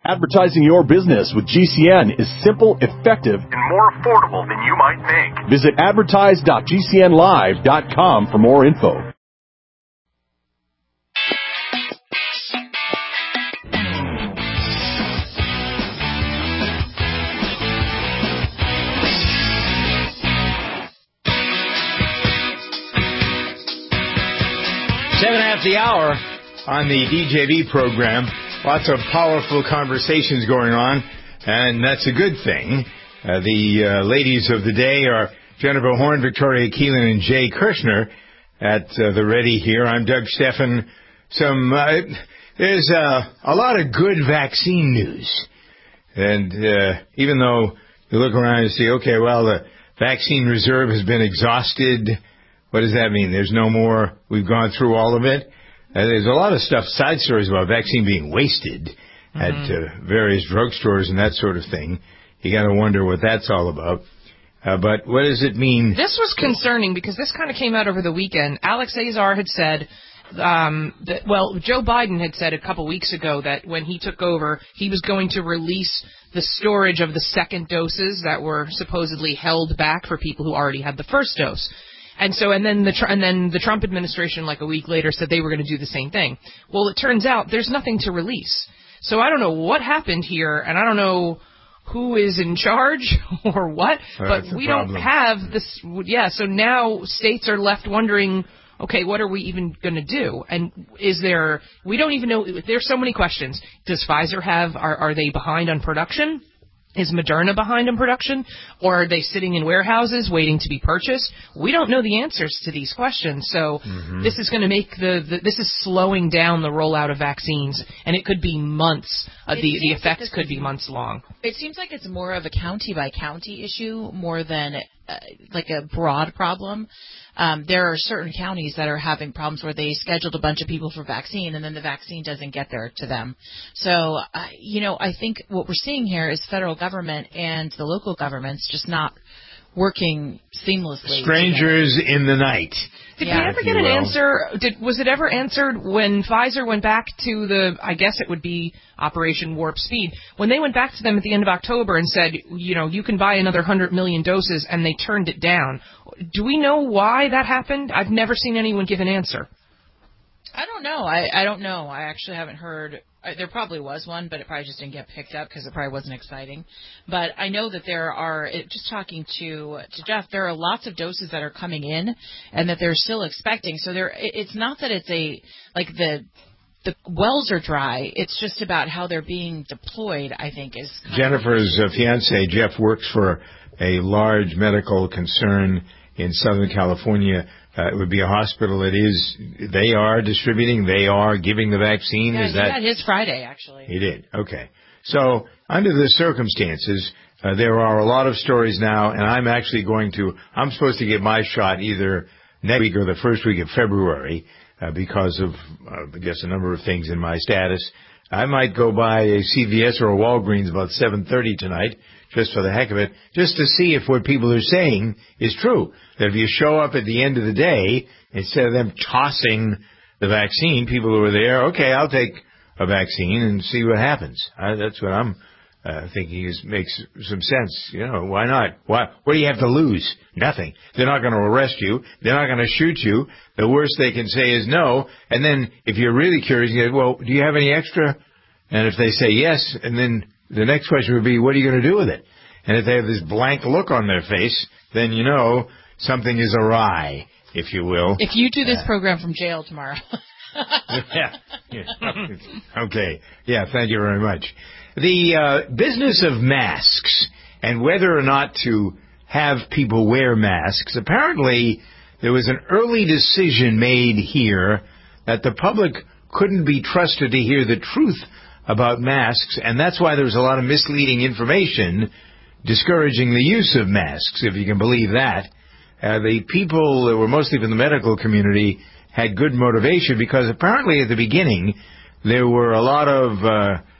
Advertising your business with GCN is simple, effective, and more affordable than you might think. Visit advertise.gcnlive.com for more info. Seven after the hour on the DJB program. Lots of powerful conversations going on, and that's a good thing. The ladies of the day are Jennifer Horn, Victoria Keelan, and Jay Kirshner at the ready here. I'm Doug Steffen. There's a lot of good vaccine news. And even though you look around and see, okay, well, the vaccine reserve has been exhausted. What does that mean? There's no more. We've gone through all of it. There's a lot of side stories about vaccine being wasted at various drugstores and that sort of thing. You got to wonder what that's all about. But what does it mean? This was concerning because this kind of came out over the weekend. Alex Azar had said, Joe Biden had said a couple weeks ago that when he took over, he was going to release the storage of the second doses that were supposedly held back for people who already had the first dose. And then the Trump administration, like a week later, said they were going to do the same thing. Well, it turns out there's nothing to release. So I don't know what happened here, and I don't know who is in charge or what, but we don't have this. Yeah, so now states are left wondering, okay, what are we even going to do? And we don't even know. There's so many questions. Does Pfizer are they behind on production? Is Moderna behind in production? Or are they sitting in warehouses waiting to be purchased? We don't know the answers to these questions. So this is going to make this is slowing down the rollout of vaccines, and it could be months. The effects could be months long. It seems like it's more of a county-by-county issue more than like a broad problem. There are certain counties that are having problems where they scheduled a bunch of people for vaccine and then the vaccine doesn't get there to them. So, I think what we're seeing here is federal government and the local governments just not working seamlessly. Strangers together. In the night. Did we ever get an answer? Was it ever answered when Pfizer went back to I guess it would be Operation Warp Speed, when they went back to them at the end of October and said, you can buy another 100 million doses, and they turned it down. Do we know why that happened? I've never seen anyone give an answer. I don't know. I don't know. I actually haven't heard. There probably was one, but it probably just didn't get picked up because it probably wasn't exciting. But I know that there are, just talking to Jeff, there are lots of doses that are coming in and that they're still expecting. So it's not that it's the wells are dry. It's just about how they're being deployed, I think, is Jennifer's fiance, Jeff, works for a large medical concern in Southern California. It would be a hospital. They are distributing. They are giving the vaccine. Yeah, he got his Friday, actually. He did. Okay. So under the circumstances, there are a lot of stories now, and I'm supposed to get my shot either next week or the first week of February because of, I guess, a number of things in my status. I might go by a CVS or a Walgreens about 7:30 tonight, just for the heck of it, just to see if what people are saying is true. That if you show up at the end of the day, instead of them tossing the vaccine, people who are there, okay, I'll take a vaccine and see what happens. That's what I'm thinking makes some sense. Why not? What do you have to lose? Nothing. They're not going to arrest you. They're not going to shoot you. The worst they can say is no. And then if you're really curious, you go, well, do you have any extra? And if they say yes, and then the next question would be, what are you going to do with it? And if they have this blank look on their face, then something is awry, if you will. If you do this program from jail tomorrow. Yeah. Okay. Yeah, thank you very much. The business of masks and whether or not to have people wear masks, apparently there was an early decision made here that the public couldn't be trusted to hear the truth about masks, and that's why there was a lot of misleading information discouraging the use of masks, if you can believe that. The people that were mostly from the medical community had good motivation because apparently at the beginning there were a lot of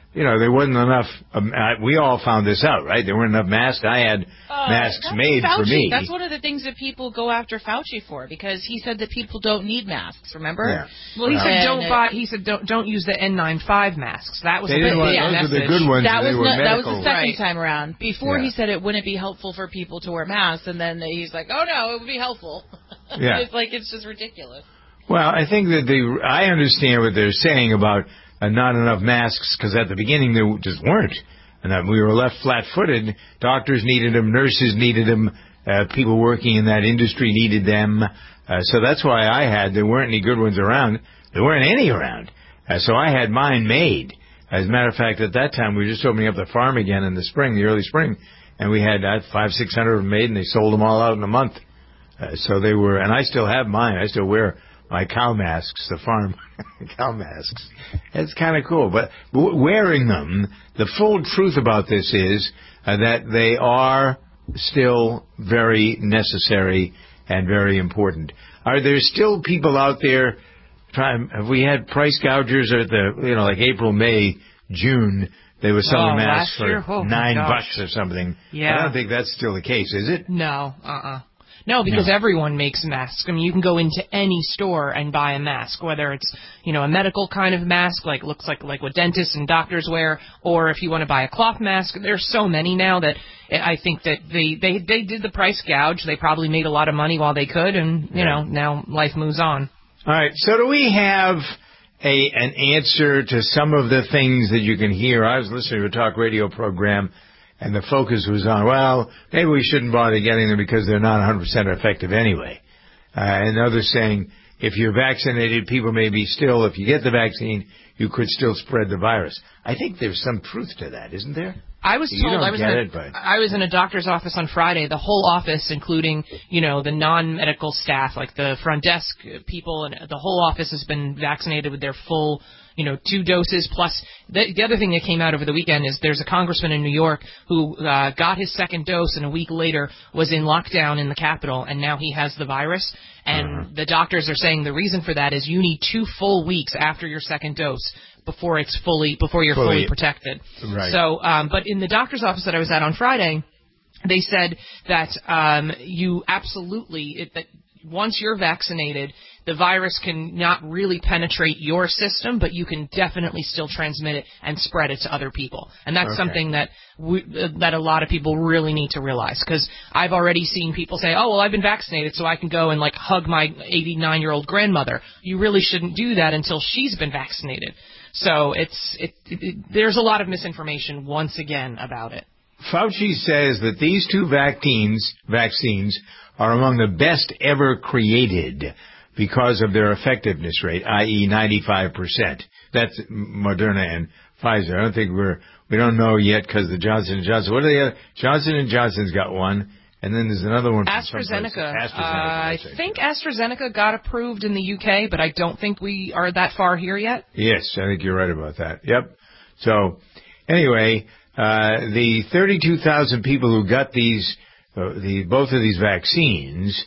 there wasn't enough. We all found this out, right? There weren't enough masks. I had masks made Fauci. for me. That's one of the things that people go after Fauci for, because he said that people don't need masks. Remember? Yeah. Well, he said don't buy. He said don't use the N95 masks. That was They didn't want, those were the good ones. That was that was the second time around. Before Yeah. he said it wouldn't be helpful for people to wear masks, and then he's like, oh no, it would be helpful. Yeah. It's like it's just ridiculous. Well, I think that I understand what they're saying about not enough masks, because at the beginning there just weren't. And that we were left flat-footed. Doctors needed them, nurses needed them, people working in that industry needed them. So that's why there weren't any good ones around. There weren't any around. So I had mine made. As a matter of fact, at that time, we were just opening up the farm again in the spring, the early spring, and we had 500-600 of them made, and they sold them all out in a month. So they were, and I still have mine. I still wear my cow masks, the farm cow masks. It's kind of cool. But wearing them, the full truth about this is that they are still very necessary and very important. Are there still people out there have we had price gougers at like April, May, June? They were selling masks for $9 or something. Yeah. I don't think that's still the case, is it? No, No, because everyone makes masks. I mean, you can go into any store and buy a mask, whether it's, a medical kind of mask, looks like what dentists and doctors wear, or if you want to buy a cloth mask. There's so many now that I think that they did the price gouge. They probably made a lot of money while they could, and, now life moves on. All right. So do we have an answer to some of the things that you can hear? I was listening to a talk radio program, and the focus was on, well, maybe we shouldn't bother getting them because they're not 100% effective anyway. And others saying, if you're vaccinated, people may be still, if you get the vaccine, you could still spread the virus. I think there's some truth to that, isn't there? I was told I was in a doctor's office on Friday. The whole office, including, the non-medical staff, like the front desk people, and the whole office has been vaccinated with their full 2 doses. Plus, the other thing that came out over the weekend is there's a congressman in New York who got his second dose and a week later was in lockdown in the Capitol, and now he has the virus. And the doctors are saying the reason for that is you need 2 full weeks after your second dose before you're fully protected. Right. So, but in the doctor's office that I was at on Friday, they said that you absolutely that once you're vaccinated, the virus can not really penetrate your system, but you can definitely still transmit it and spread it to other people. And that's something that that a lot of people really need to realize, because I've already seen people say, oh, well, I've been vaccinated, so I can go and hug my 89-year-old grandmother. You really shouldn't do that until she's been vaccinated. So there's a lot of misinformation once again about it. Fauci says that these 2 vaccines are among the best ever created because of their effectiveness rate, i.e. 95%. That's Moderna and Pfizer. I don't think we don't know yet because the Johnson & Johnson. What are the other? Johnson & Johnson's got one, and then there's another one. AstraZeneca. I think AstraZeneca got approved in the UK, but I don't think we are that far here yet. Yes, I think you're right about that. Yep. So, anyway, the 32,000 people who got both of these vaccines,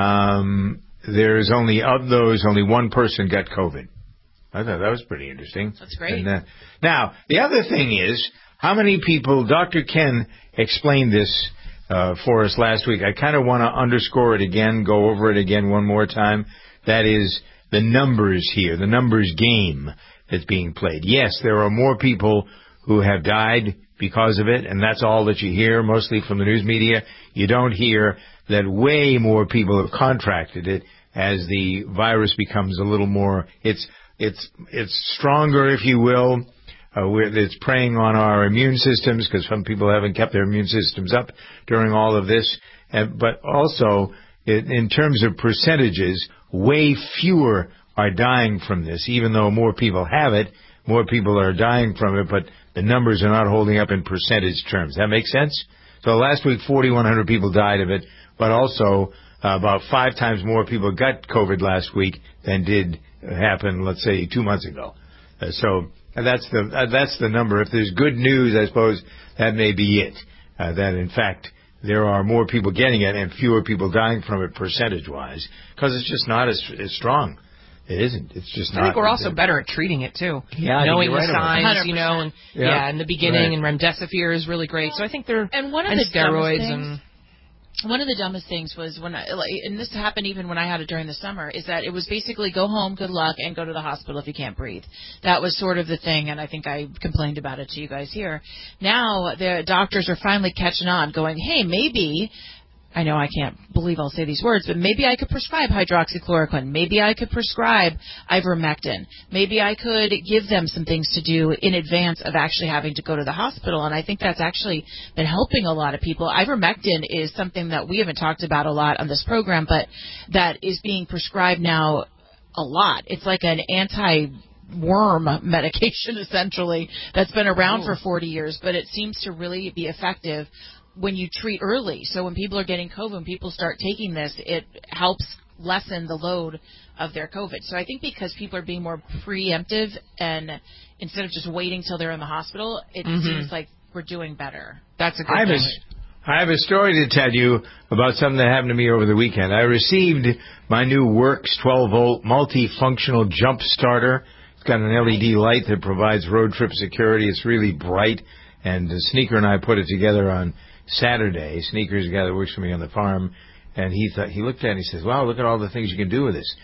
there's only one person got COVID. I thought that was pretty interesting. That's great. And, now, the other thing is, how many people, Dr. Ken explained this for us last week. I kind of want to underscore it again, go over it again one more time. That is the numbers here, the numbers game that's being played. Yes, there are more people who have died because of it, and that's all that you hear, mostly from the news media. You don't hear that way more people have contracted it as the virus becomes a little more, it's stronger, if you will. It's preying on our immune systems because some people haven't kept their immune systems up during all of this. But also, in terms of percentages, way fewer are dying from this. Even though more people have it, more people are dying from it, but the numbers are not holding up in percentage terms. That makes sense? So last week, 4,100 people died of it, but also about 5 times more people got COVID last week than did happen, let's say, 2 months ago. So that's the number. If there's good news, I suppose that may be it. That in fact there are more people getting it and fewer people dying from it percentage-wise, because it's just not as strong. It isn't. It's just not. I think we're also better at treating it, too. Yeah, knowing you're the right signs, you know, and in the beginning, and remdesivir is really great. So I think they're and one of the steroids and. One of the dumbest things was and this happened even when I had it during the summer, is that it was basically go home, good luck, and go to the hospital if you can't breathe. That was sort of the thing, and I think I complained about it to you guys here. Now the doctors are finally catching on, going, hey, maybe, I know I can't believe I'll say these words, but maybe I could prescribe hydroxychloroquine. Maybe I could prescribe ivermectin. Maybe I could give them some things to do in advance of actually having to go to the hospital. And I think that's actually been helping a lot of people. Ivermectin is something that we haven't talked about a lot on this program, but that is being prescribed now a lot. It's like an anti-worm medication, essentially, that's been around for 40 years, but it seems to really be effective when you treat early. So when people are getting COVID, when people start taking this, it helps lessen the load of their COVID. So I think because people are being more preemptive and instead of just waiting till they're in the hospital, it seems like we're doing better. That's a good thing. I have a story to tell you about something that happened to me over the weekend. I received my new Works 12-volt multifunctional jump starter. It's got an LED light that provides road trip security. It's really bright. And Sneaker and I put it together on Saturday. Sneaker's the guy that works for me on the farm, and he looked at it and he says, wow, look at all the things you can do with this.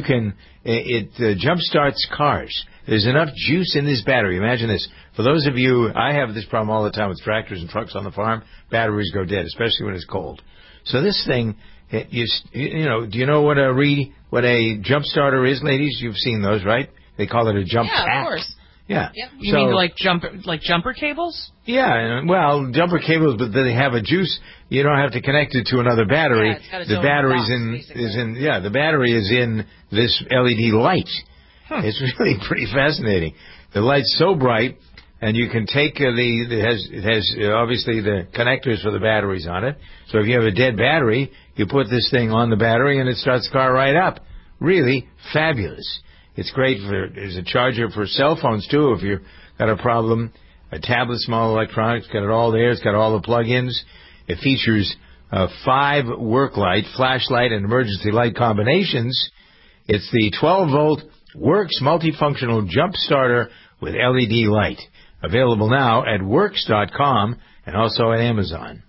It jump starts cars. There's enough juice in this battery. Imagine this. For those of you, I have this problem all the time with tractors and trucks on the farm. Batteries go dead, especially when it's cold. So this thing, do you know what a jump starter is, ladies? You've seen those, right? They call it a jump pack. Yeah, of course. Yeah. Yep. You mean like jumper cables? Yeah, well, jumper cables, but they have a juice. You don't have to connect it to another battery. Yeah, it's got its the own battery's box, the battery is in this LED light. It's really pretty fascinating. The light's so bright, and you can take it has obviously the connectors for the batteries on it. So if you have a dead battery, you put this thing on the battery and it starts the car right up. Really fabulous. It's great there's a charger for cell phones, too, if you've got a problem. A tablet, small electronics, got it all there. It's got all the plug-ins. It features 5 work light, flashlight, and emergency light combinations. It's the 12-volt Works multifunctional jump starter with LED light. Available now at Works.com and also at Amazon.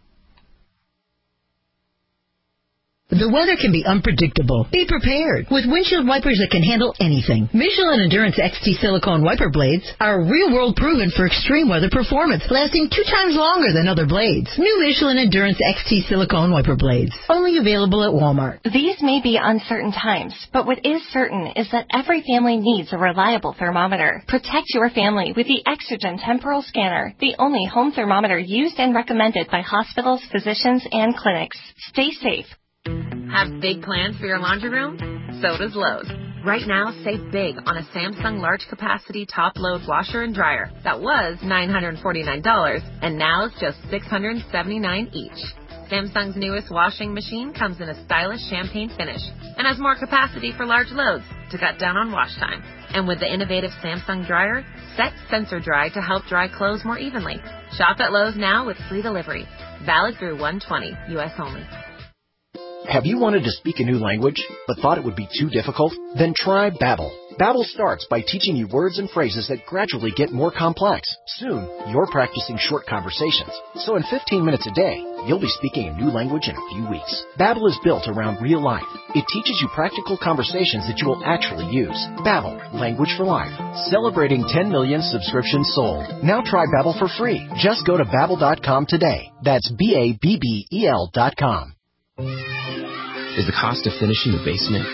The weather can be unpredictable. Be prepared with windshield wipers that can handle anything. Michelin Endurance XT silicone wiper blades are real-world proven for extreme weather performance, lasting 2 times longer than other blades. New Michelin Endurance XT silicone wiper blades, only available at Walmart. These may be uncertain times, but what is certain is that every family needs a reliable thermometer. Protect your family with the Exergen Temporal Scanner, the only home thermometer used and recommended by hospitals, physicians, and clinics. Stay safe. Have big plans for your laundry room? So does Lowe's. Right now, save big on a Samsung large capacity top load washer and dryer that was $949 and now is just $679 each. Samsung's newest washing machine comes in a stylish champagne finish and has more capacity for large loads to cut down on wash time. And with the innovative Samsung dryer, set sensor dry to help dry clothes more evenly. Shop at Lowe's now with free delivery. Valid through 1/20, U.S. only. Have you wanted to speak a new language, but thought it would be too difficult? Then try Babbel. Babbel starts by teaching you words and phrases that gradually get more complex. Soon, you're practicing short conversations. So in 15 minutes a day, you'll be speaking a new language in a few weeks. Babbel is built around real life. It teaches you practical conversations that you will actually use. Babbel, language for life. Celebrating 10 million subscriptions sold. Now try Babbel for free. Just go to Babbel.com today. That's BABBEL.com. Is the cost of finishing the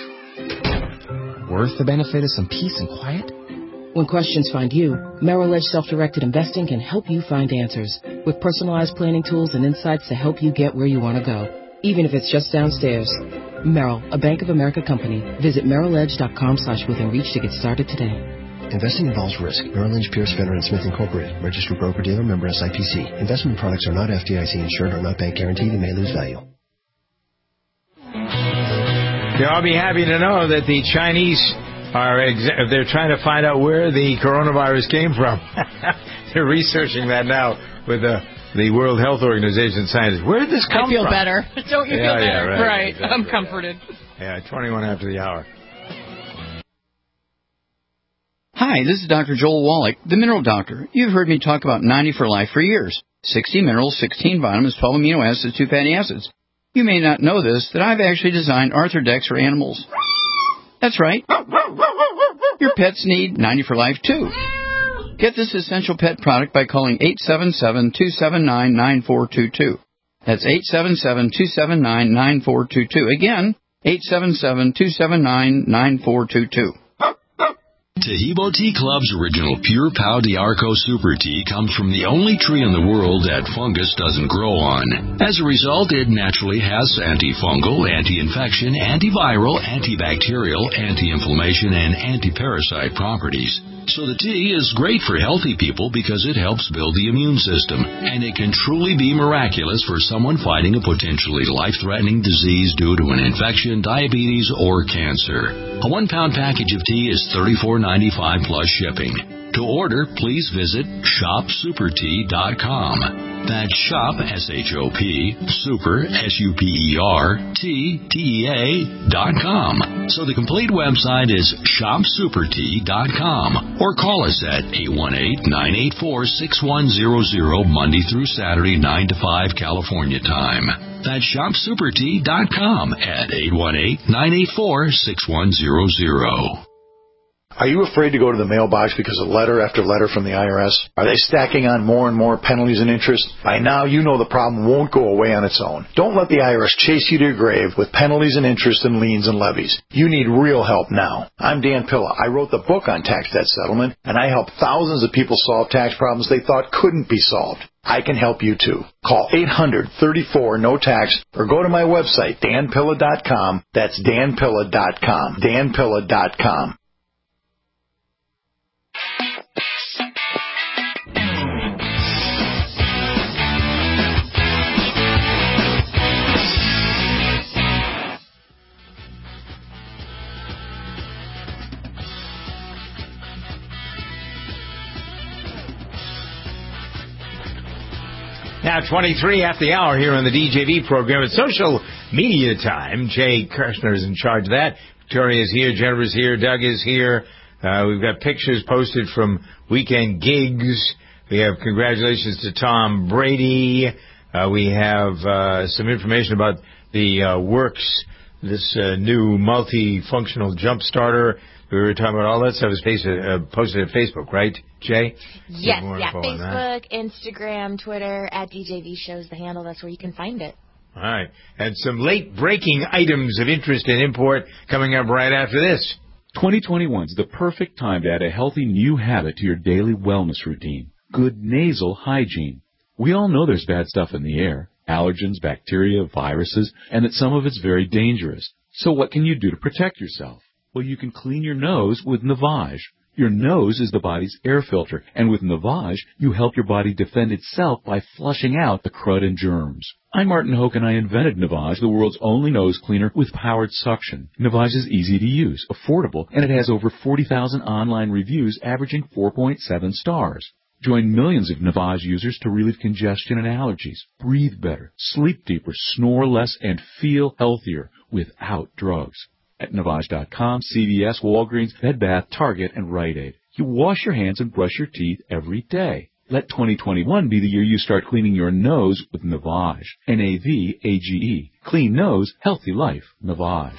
basement worth the benefit of some peace and quiet? When questions find you, Merrill Edge Self-Directed Investing can help you find answers with personalized planning tools and insights to help you get where you want to go, even if it's just downstairs. Merrill, a Bank of America company. Visit merrilledge.com/withinreach to get started today. Investing involves risk. Merrill Lynch, Pierce, Fenner & Smith Incorporated. Registered broker-dealer, member SIPC. Investment products are not FDIC insured or not bank guaranteed and may lose value. I'll be happy to know that the Chinese they're trying to find out where the coronavirus came from. They're researching that now with the World Health Organization scientists. Where did this come from? I feel better. Don't you feel better? Yeah, right. Exactly. I'm comforted. Yeah, 21 after the hour. Hi, this is Dr. Joel Wallach, the Mineral Doctor. You've heard me talk about 90 for Life for years. 60 minerals, 16 vitamins, 12 amino acids, 2 fatty acids. You may not know this, that I've actually designed Arthrodex for animals. That's right. Your pets need 90 for Life, too. Get this essential pet product by calling 877-279-9422. That's 877-279-9422. Again, 877-279-9422. Tahibo Tea Club's original Pure Pau d'Arco Super Tea comes from the only tree in the world that fungus doesn't grow on. As a result, it naturally has antifungal, anti-infection, antiviral, antibacterial, anti-inflammation, and anti-parasite properties. So the tea is great for healthy people because it helps build the immune system, and it can truly be miraculous for someone fighting a potentially life-threatening disease due to an infection, diabetes, or cancer. A 1-pound package of tea is $34.95 plus shipping. To order, please visit shopsupertea.com. That's shop, S-H-O-P, super, S-U-P-E-R, T-T-E-A.com. So the complete website is shopsupertea.com, or call us at 818-984-6100 Monday through Saturday, 9 to 5 California time. That's shopsupertea.com at 818-984-6100. Are you afraid to go to the mailbox because of letter after letter from the IRS? Are they stacking on more and more penalties and interest? By now, you know the problem won't go away on its own. Don't let the IRS chase you to your grave with penalties and interest and liens and levies. You need real help now. I'm Dan Pilla. I wrote the book on tax debt settlement, and I help thousands of people solve tax problems they thought couldn't be solved. I can help you too. Call 800-34-NO-TAX or go to my website, danpilla.com. That's danpilla.com. danpilla.com. Now 23 after the hour here on the DJV program. It's social media time. Jay Kirshner is in charge of that. Victoria is here. Jennifer's here. Doug is here. We've got pictures posted from weekend gigs. We have congratulations to Tom Brady. We have some information about the Works, this new multifunctional jump starter. We were talking about all that stuff is posted at Facebook, right, Jay? Yes, yeah. Facebook, Instagram, Twitter, at DJV shows the handle. That's where you can find it. All right. And some late-breaking items of interest in import coming up right after this. 2021 is the perfect time to add a healthy new habit to your daily wellness routine. Good nasal hygiene. We all know there's bad stuff in the air, allergens, bacteria, viruses, and that some of it's very dangerous. So what can you do to protect yourself? Well, you can clean your nose with Navage. Your nose is the body's air filter, and with Navage, you help your body defend itself by flushing out the crud and germs. I'm Martin Hoke, and I invented Navage, the world's only nose cleaner with powered suction. Navage is easy to use, affordable, and it has over 40,000 online reviews averaging 4.7 stars. Join millions of Navage users to relieve congestion and allergies, breathe better, sleep deeper, snore less, and feel healthier without drugs. At Navage.com, CVS, Walgreens, Bed Bath, Target, and Rite Aid. You wash your hands and brush your teeth every day. Let 2021 be the year you start cleaning your nose with Navage. N-A-V-A-G-E. Clean nose, healthy life. Navage.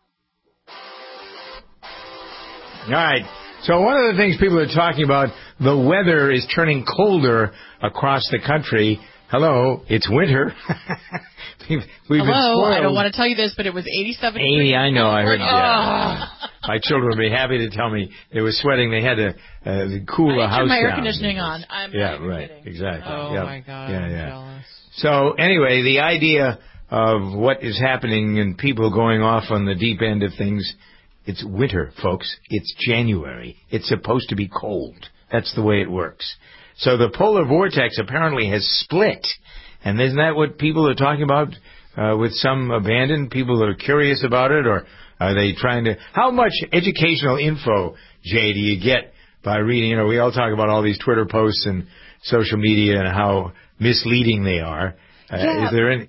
All right. So one of the things people are talking about, the weather is turning colder across the country. Hello, it's winter. We've been spoiled. I don't want to tell you this, but it was 87 degrees. 80, I know, I heard that. My children would be happy to tell me they were sweating. They had to cool the house down. I turned my air conditioning on. I'm not even kidding. Exactly. Oh, my God, I'm jealous. So, anyway, the idea of what is happening and people going off on the deep end of things, it's winter, folks. It's January. It's supposed to be cold. That's the way it works. So the polar vortex apparently has split. And isn't that what people are talking about with some abandon? People are curious about it, or are they trying to... How much educational info, Jay, do you get by reading? You know, we all talk about all these Twitter posts and social media and how misleading they are. Yeah. Is there any...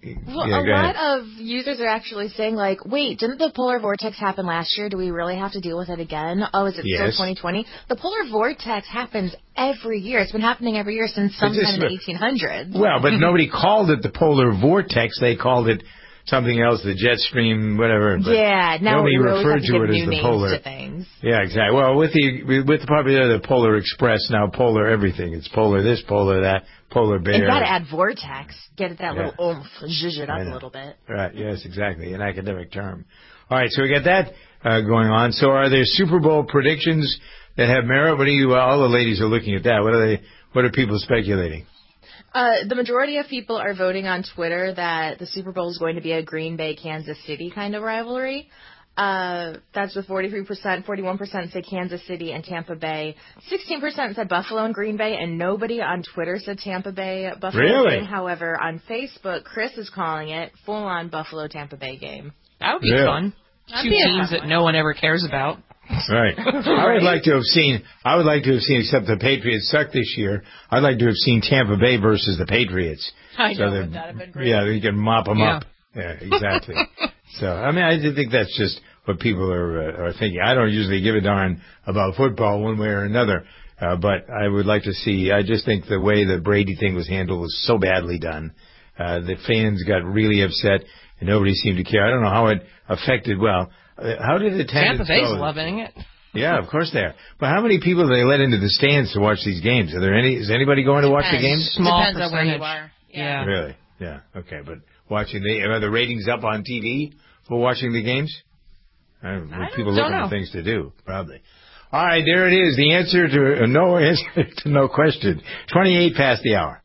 Well, a lot of users are actually saying, like, wait, didn't the polar vortex happen last year? Do we really have to deal with it again? Oh, is it still 2020? The polar vortex happens every year. It's been happening every year since sometime in the 1800s. Well, but nobody called it the polar vortex. They called it something else, the jet stream, whatever. But yeah, now nobody we really referred have to to give it new as the names polar. to things. Yeah, exactly. Well, with the popularity of the Polar Express, now polar everything. It's polar this, polar that, polar bear. And you got to add vortex. Get it that little oomph, zhuzh it up a little bit. Right. Yes, exactly. An academic term. All right. So we got that going on. So are there Super Bowl predictions that have merit? What do you? All the ladies are looking at that. What are people speculating? The majority of people are voting on Twitter that the Super Bowl is going to be a Green Bay, Kansas City kind of rivalry. That's with 43%, 41% say Kansas City and Tampa Bay. 16% said Buffalo and Green Bay, and nobody on Twitter said Tampa Bay Buffalo really? game. However, on Facebook, Chris is calling it full-on Buffalo Tampa Bay game. That would be fun. Two teams that no one ever cares about. Right. I would like to have seen, except the Patriots suck this year, I'd like to have seen Tampa Bay versus the Patriots. I know, that would have been great. Yeah, you can mop them up. Yeah, exactly. So, I mean, I think that's just what people are thinking. I don't usually give a darn about football one way or another, but I would like to see, I just think the way the Brady thing was handled was so badly done. The fans got really upset, and nobody seemed to care. I don't know how it affected, how did attendance Tampa Bay's go? loving it. Yeah, of course they are. But how many people do they let into the stands to watch these games? Is anybody going to watch the games? Small Depends percentage. on where you are. Yeah. Really? Yeah. Okay, but are the ratings up on TV for watching the games? People looking for things to do, probably. All right, there it is. The answer to no question. 28 past the hour.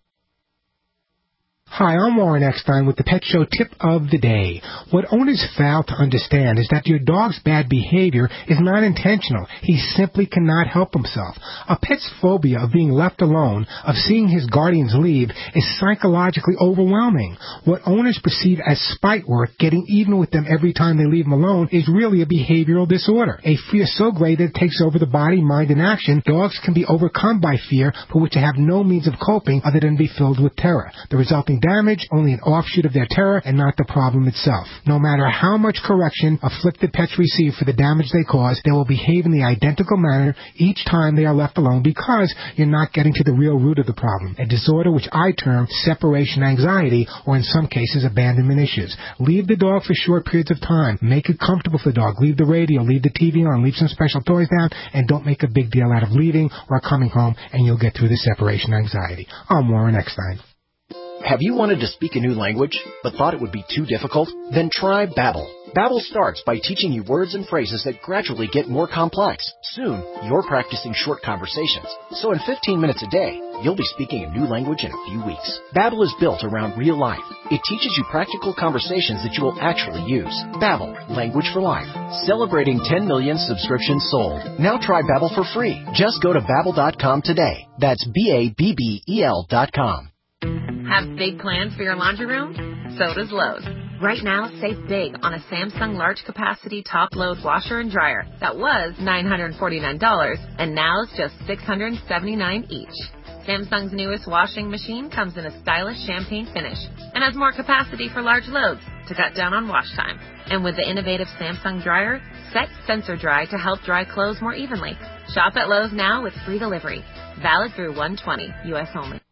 Hi, I'm Warren Eckstein with the Pet Show Tip of the Day. What owners fail to understand is that your dog's bad behavior is not intentional. He simply cannot help himself. A pet's phobia of being left alone, of seeing his guardians leave, is psychologically overwhelming. What owners perceive as spite work, getting even with them every time they leave them alone, is really a behavioral disorder. A fear so great that it takes over the body, mind, and action, dogs can be overcome by fear for which they have no means of coping other than be filled with terror. The resulting damage, only an offshoot of their terror and not the problem itself. No matter how much correction afflicted pets receive for the damage they cause, they will behave in the identical manner each time they are left alone because you're not getting to the real root of the problem, a disorder which I term separation anxiety, or in some cases abandonment issues. Leave the dog for short periods of time. Make it comfortable for the dog. Leave the radio, leave the TV on, leave some special toys down, and don't make a big deal out of leaving or coming home, and you'll get through the separation anxiety. I'm Warren Eckstein. Have you wanted to speak a new language, but thought it would be too difficult? Then try Babbel. Babbel starts by teaching you words and phrases that gradually get more complex. Soon, you're practicing short conversations. So in 15 minutes a day, you'll be speaking a new language in a few weeks. Babbel is built around real life. It teaches you practical conversations that you will actually use. Babbel, language for life. Celebrating 10 million subscriptions sold. Now try Babbel for free. Just go to Babbel.com today. That's BABBEL.com. Have big plans for your laundry room? So does Lowe's. Right now, save big on a Samsung large capacity top load washer and dryer that was $949 and now is just $679 each. Samsung's newest washing machine comes in a stylish champagne finish and has more capacity for large loads to cut down on wash time. And with the innovative Samsung dryer, set sensor dry to help dry clothes more evenly. Shop at Lowe's now with free delivery. Valid through 1/20, U.S. only.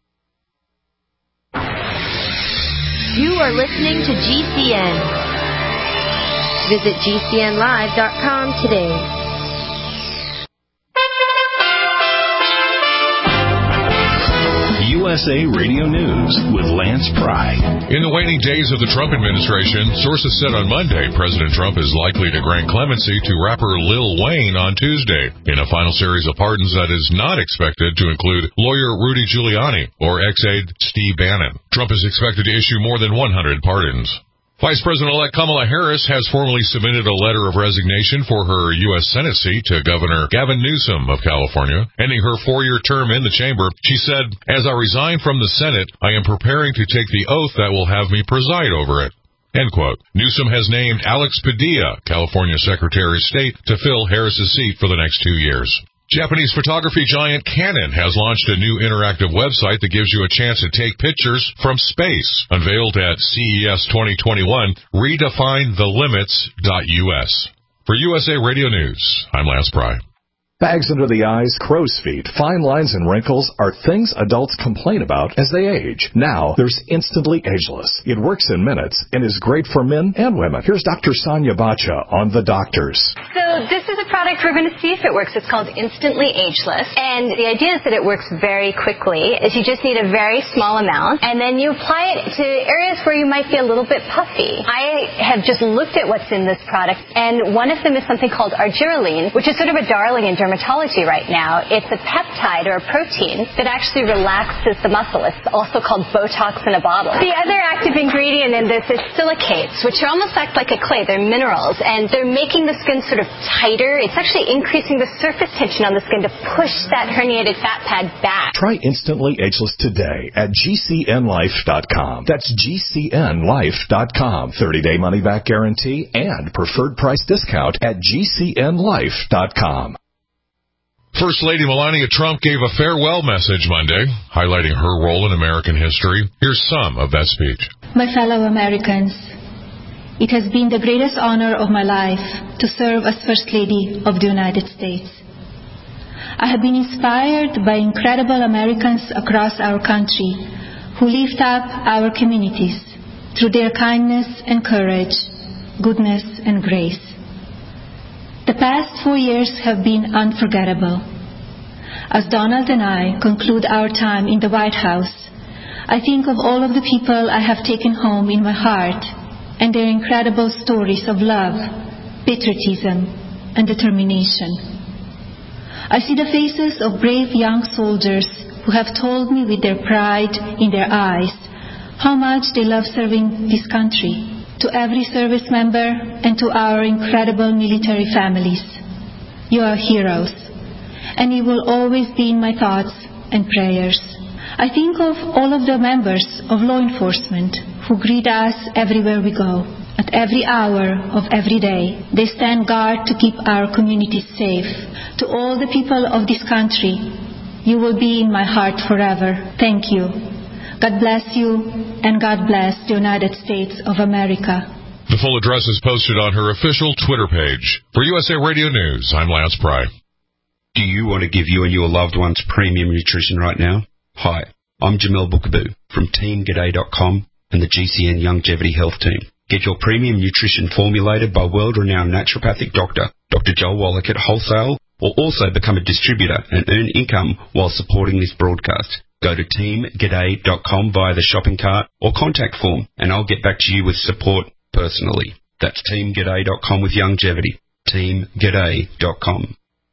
You are listening to GCN. Visit GCNlive.com today. USA Radio News with Lance Pry. In the waning days of the Trump administration, sources said on Monday President Trump is likely to grant clemency to rapper Lil Wayne on Tuesday in a final series of pardons that is not expected to include lawyer Rudy Giuliani or ex-aide Steve Bannon. Trump is expected to issue more than 100 pardons. Vice President-elect Kamala Harris has formally submitted a letter of resignation for her U.S. Senate seat to Governor Gavin Newsom of California, ending her 4-year term in the chamber. She said, "As I resign from the Senate, I am preparing to take the oath that will have me preside over it." End quote. Newsom has named Alex Padilla, California Secretary of State, to fill Harris's seat for the next 2 years. Japanese photography giant Canon has launched a new interactive website that gives you a chance to take pictures from space. Unveiled at CES 2021, redefinethelimits.us. For USA Radio News, I'm Lance Pry. Bags under the eyes, crow's feet, fine lines, and wrinkles are things adults complain about as they age. Now, there's Instantly Ageless. It works in minutes and is great for men and women. Here's Dr. Sonia Bacha on The Doctors. So this is a product we're going to see if it works. It's called Instantly Ageless. And the idea is that it works very quickly. Is you just need a very small amount, and then you apply it to areas where you might be a little bit puffy. I have just looked at what's in this product, and one of them is something called argireline, which is sort of a darling in dermatology right now. It's a peptide or a protein that actually relaxes the muscle. It's also called Botox in a bottle. The other active ingredient in this is silicates, which are almost act like a clay. They're minerals, and they're making the skin sort of tighter. It's actually increasing the surface tension on the skin to push that herniated fat pad back. Try Instantly Ageless today at GCNlife.com. That's GCNlife.com. 30-day money-back guarantee and preferred price discount at GCNlife.com. First Lady Melania Trump gave a farewell message Monday, highlighting her role in American history. Here's some of that speech. My fellow Americans, it has been the greatest honor of my life to serve as First Lady of the United States. I have been inspired by incredible Americans across our country who lift up our communities through their kindness and courage, goodness and grace. The past 4 years have been unforgettable. As Donald and I conclude our time in the White House, I think of all of the people I have taken home in my heart and their incredible stories of love, patriotism, and determination. I see the faces of brave young soldiers who have told me with their pride in their eyes how much they love serving this country. To every service member and to our incredible military families, you are heroes, and you will always be in my thoughts and prayers. I think of all of the members of law enforcement who greet us everywhere we go. At every hour of every day, they stand guard to keep our communities safe. To all the people of this country, you will be in my heart forever. Thank you. God bless you, and God bless the United States of America. The full address is posted on her official Twitter page. For USA Radio News, I'm Lance Pry. Do you want to give you and your loved ones premium nutrition right now? Hi, I'm Jamel Bookaboo from TeamGaday.com and the GCN Longevity Health Team. Get your premium nutrition formulated by world-renowned naturopathic doctor, Dr. Joel Wallach at Wholesale, or also become a distributor and earn income while supporting this broadcast. Go to teamgaday.com via the shopping cart or contact form, and I'll get back to you with support personally. That's teamgaday.com with longevity. teamgaday.com.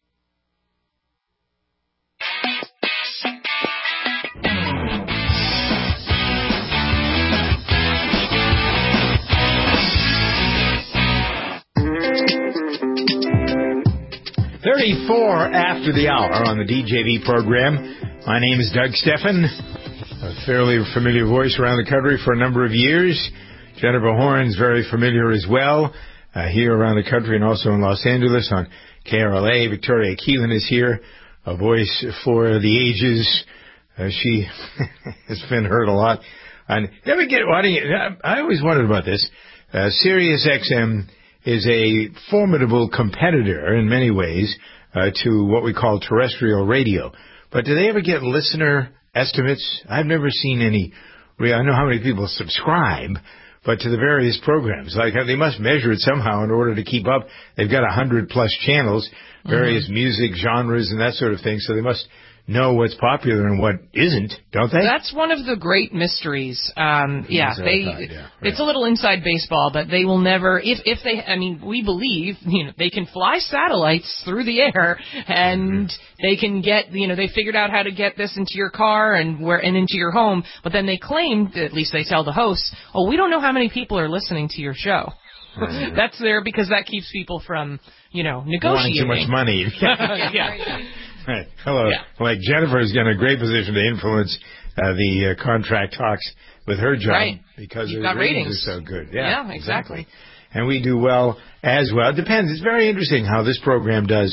.34 after the hour on the DJV program. My name is Doug Steffen, a fairly familiar voice around the country for a number of years. Jennifer Horn's very familiar as well, here around the country and also in Los Angeles on KRLA. Victoria Keelan is here, a voice for the ages. She has been heard a lot. I always wondered about this. Sirius XM is a formidable competitor in many ways to what we call terrestrial radio. But do they ever get listener estimates? I've never seen any. I know how many people subscribe, but to the various programs. Like they must measure it somehow in order to keep up. They've got 100+ channels, various music genres and that sort of thing, so they must know what's popular and what isn't, don't they? That's one of the great mysteries. It's a little inside baseball, but they will never, if they, we believe, they can fly satellites through the air and they can get, they figured out how to get this into your car and into your home, but then they claim, at least they tell the hosts, we don't know how many people are listening to your show. That's there because that keeps people from, negotiating. Wanting too much money. Yeah. Right. Hello. Yeah. Like Jennifer's got a great position to influence the contract talks with her job because her ratings are so good. Yeah, exactly. And we do well as well. It depends. It's very interesting how this program does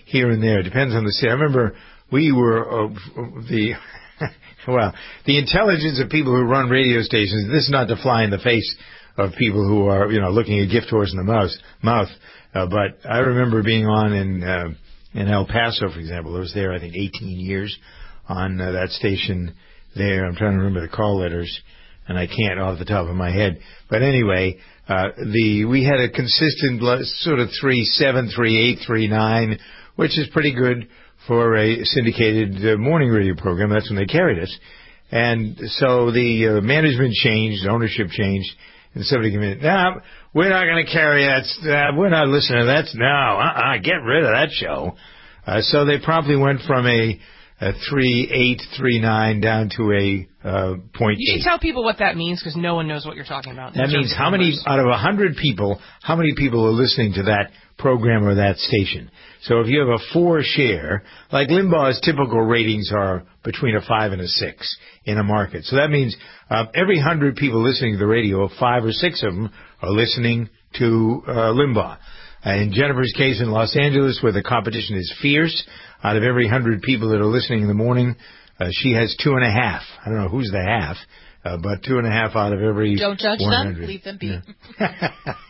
here and there. It depends on the city. I remember we were the intelligence of people who run radio stations. This is not to fly in the face of people who are, looking a gift horse in the mouth. But I remember being on in El Paso, for example. I was there, I think, 18 years on that station there. I'm trying to remember the call letters, and I can't off the top of my head. But anyway, we had a consistent sort of 3.7, 3.8, 3.9, which is pretty good for a syndicated morning radio program. That's when they carried us. And so the management changed, ownership changed, and somebody came in, no, we're not going to carry that. We're not listening to that. Get rid of that show. So they promptly went from a 3.8, 3.9 down to a 0.8. You should tell people what that means because no one knows what you're talking about. That means how many out of 100 people, how many people are listening to that program or that station. So if you have a 4 share, like Limbaugh's typical ratings are between a 5 and a 6 in a market. So that means every 100 people listening to the radio, 5 or 6 of them are listening to Limbaugh. In Jennifer's case in Los Angeles, where the competition is fierce, out of every 100 people that are listening in the morning, she has 2.5. I don't know who's the half, but 2.5 out of every Don't judge 100. them. Leave them be. Yeah.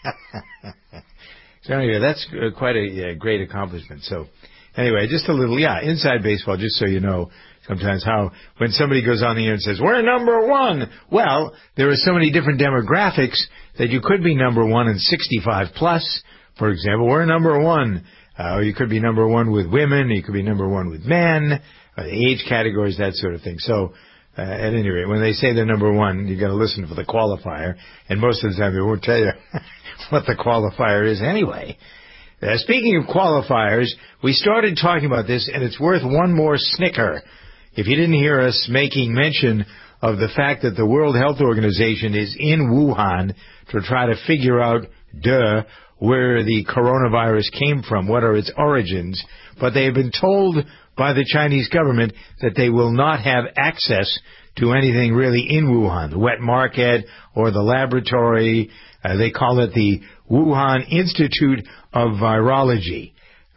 So anyway, that's quite a great accomplishment. So anyway, just a little, inside baseball, just so you know sometimes how when somebody goes on the air and says, we're number one. Well, there are so many different demographics that you could be number one in 65 plus. For example, we're number one. You could be number one with women. You could be number one with men, the age categories, that sort of thing. So at any rate, when they say they're number one, you got to listen for the qualifier. And most of the time, they won't tell you what the qualifier is anyway. Speaking of qualifiers, we started talking about this, and it's worth one more snicker. If you didn't hear us making mention of the fact that the World Health Organization is in Wuhan to try to figure out, where the coronavirus came from, what are its origins, but they have been told by the Chinese government that they will not have access to anything really in Wuhan, the wet market or the laboratory. They call it the Wuhan Institute of Virology.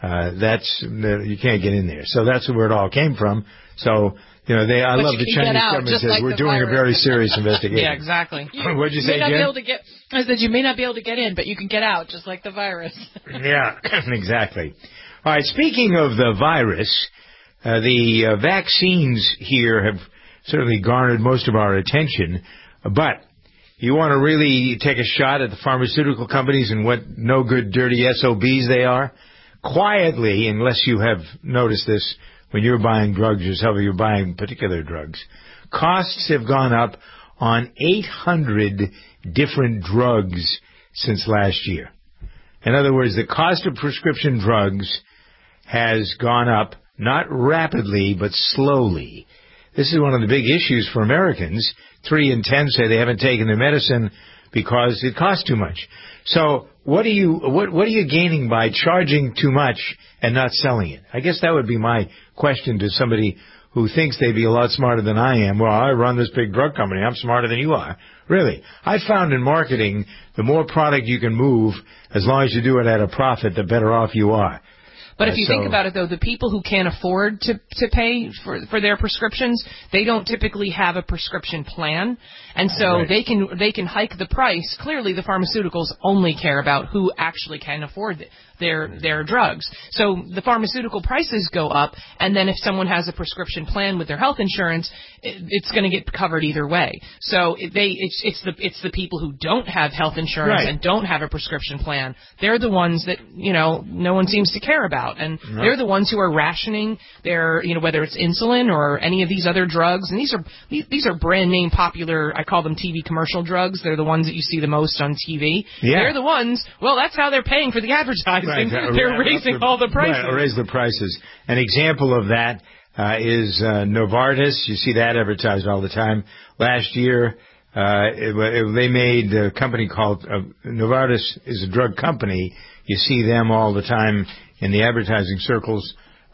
You can't get in there. So that's where it all came from. So, I love the Chinese government says we're doing a very serious investigation. Yeah, exactly. What'd you say, Jen? I said you may not be able to get in, but you can get out, just like the virus. Yeah, exactly. All right, speaking of the virus, the vaccines here have certainly garnered most of our attention, but you want to really take a shot at the pharmaceutical companies and what no good, dirty SOBs they are? Quietly, unless you have noticed this when you're buying drugs yourself or you're buying particular drugs, costs have gone up on 800 different drugs since last year. In other words, the cost of prescription drugs has gone up, not rapidly, but slowly. This is one of the big issues for Americans. 3 in 10 say they haven't taken their medicine because it costs too much. So what are you gaining by charging too much and not selling it? I guess that would be my question to somebody who thinks they'd be a lot smarter than I am. Well, I run this big drug company. I'm smarter than you are. Really. I found in marketing, the more product you can move, as long as you do it at a profit, the better off you are. But if you think about it, though, the people who can't afford to pay for their prescriptions, they don't typically have a prescription plan, and so they can hike the price. Clearly, the pharmaceuticals only care about who actually can afford their drugs. So the pharmaceutical prices go up, and then if someone has a prescription plan with their health insurance, it's going to get covered either way. So it's the people who don't have health insurance and don't have a prescription plan. They're the ones that no one seems to care about. And they're the ones who are rationing their, whether it's insulin or any of these other drugs. And these are brand name popular, I call them TV commercial drugs. They're the ones that you see the most on TV. Yeah. They're the ones, that's how they're paying for the advertising. Right. They're raising all the prices. Right, raise the prices. An example of that is Novartis. You see that advertised all the time. Last year, they made a company called Novartis is a drug company. You see them all the time in the advertising circles,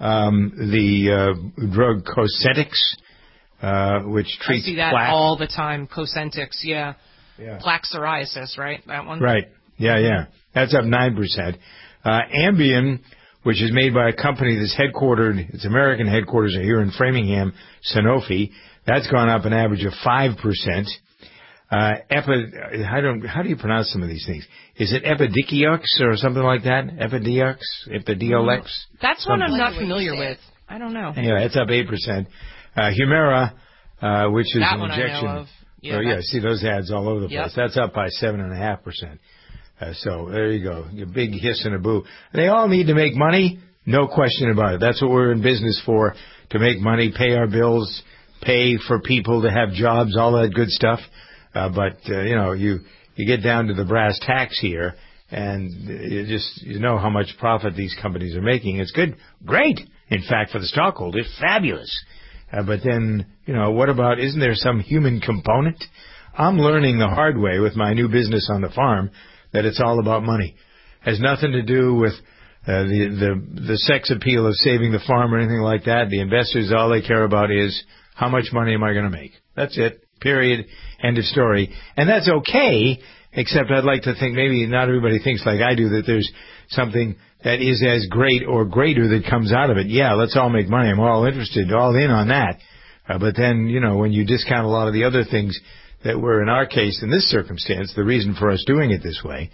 the drug Cosentyx, which treats plaque. I see that plaque. all the time. Cosentyx, yeah. Plaque psoriasis, right? That one. Right. Yeah. That's up 9%. Ambien, which is made by a company that's headquartered, its American headquarters are here in Framingham, Sanofi. That's gone up an average of 5%. How do you pronounce some of these things? Is it Epidiolex or something like that? Epidiolex? That's one I'm not familiar with. I don't know. Anyway, it's up 8%. Humira, which is that an one injection. I know of. See those ads all over the place. Yep. That's up by 7.5%. So there you go. A big hiss and a boo. They all need to make money. No question about it. That's what we're in business for, to make money, pay our bills, pay for people to have jobs, all that good stuff. But you get down to the brass tacks here, and you know how much profit these companies are making. It's good, great. In fact, for the stockholders, fabulous. But then, what about, isn't there some human component? I'm learning the hard way with my new business on the farm that it's all about money. Has nothing to do with the sex appeal of saving the farm or anything like that. The investors, all they care about is how much money am I going to make? That's it. Period. End of story. And that's okay, except I'd like to think maybe not everybody thinks like I do, that there's something that is as great or greater that comes out of it. Yeah, let's all make money. I'm all interested, all in on that. But then, when you discount a lot of the other things that were, in our case, in this circumstance, the reason for us doing it this way,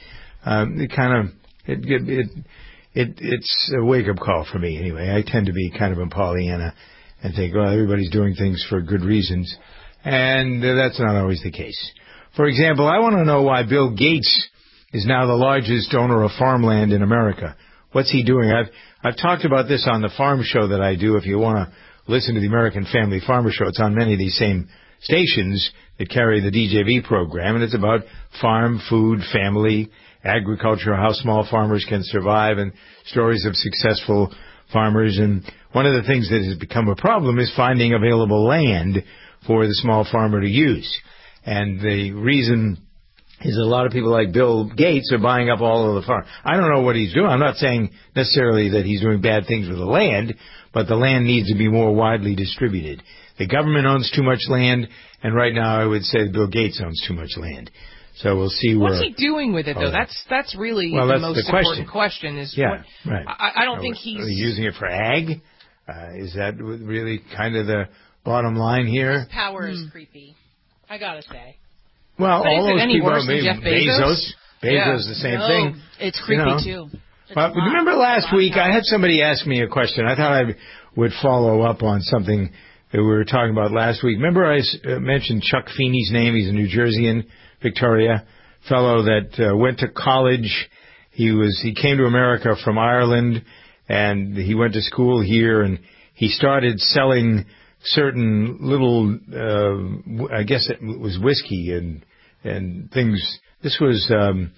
it's a wake-up call for me anyway. I tend to be kind of a Pollyanna and think, well, everybody's doing things for good reasons. And that's not always the case. For example, I want to know why Bill Gates is now the largest owner of farmland in America. What's he doing? I've talked about this on the farm show that I do. If you want to listen to the American Family Farmer Show, it's on many of these same stations that carry the DJV program, and it's about farm, food, family, agriculture, how small farmers can survive, and stories of successful farmers. And one of the things that has become a problem is finding available land for the small farmer to use. And the reason is a lot of people like Bill Gates are buying up all of the farm. I don't know what he's doing. I'm not saying necessarily that he's doing bad things with the land, but the land needs to be more widely distributed. The government owns too much land, and right now I would say Bill Gates owns too much land. So we'll see where... What's he doing with it, though? That's really the most important question. Right. I don't think he's... Are they using it for ag? Is that really kind of the bottom line here? His power is creepy, I gotta say. Well, but all those people, maybe Jeff Bezos? Bezos, the same thing. It's creepy too. But remember last week I had somebody ask me a question. I thought I would follow up on something that we were talking about last week. Remember I mentioned Chuck Feeney's name? He's a New Jerseyan, Victoria, fellow that went to college. He came to America from Ireland, and he went to school here, and he started selling certain little, I guess it was whiskey and things. This was during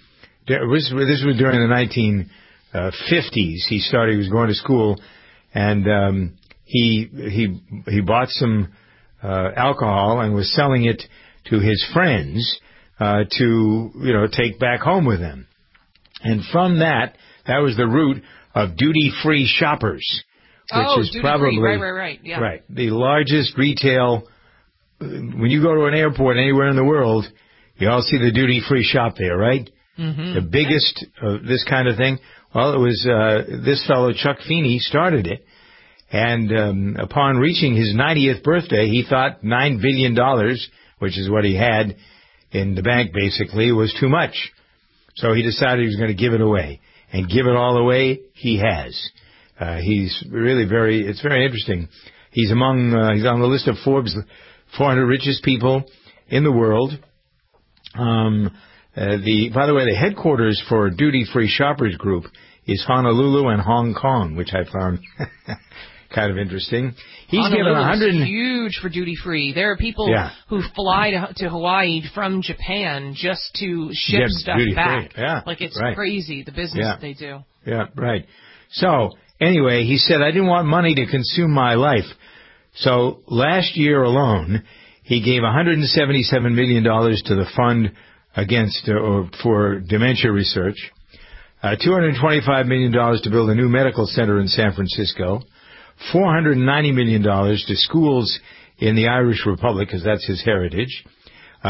the 1950s. He was going to school, and he bought some alcohol and was selling it to his friends to take back home with them. And from that was the root of duty-free shoppers, which is probably right, yeah. Right, the largest retail. When you go to an airport anywhere in the world, you all see the duty-free shop there, right? Mm-hmm. The biggest this kind of thing. Well, it was this fellow Chuck Feeney started it, and upon reaching his 90th birthday, he thought $9 billion, which is what he had in the bank basically, was too much. So he decided he was going to give it away, and give it all away he has. He's really it's very interesting. He's he's on the list of Forbes 400 richest people in the world. By the way, the headquarters for Duty Free Shoppers Group is Honolulu and Hong Kong, which I found kind of interesting. He's given 100. Huge for duty free. There are people who fly to Hawaii from Japan just to ship stuff back. Yeah, like it's right. Crazy the business that they do. Yeah, right. So anyway, he said, I didn't want money to consume my life. So last year alone, he gave $177 million to the fund for dementia research, $225 million to build a new medical center in San Francisco, $490 million to schools in the Irish Republic, because that's his heritage,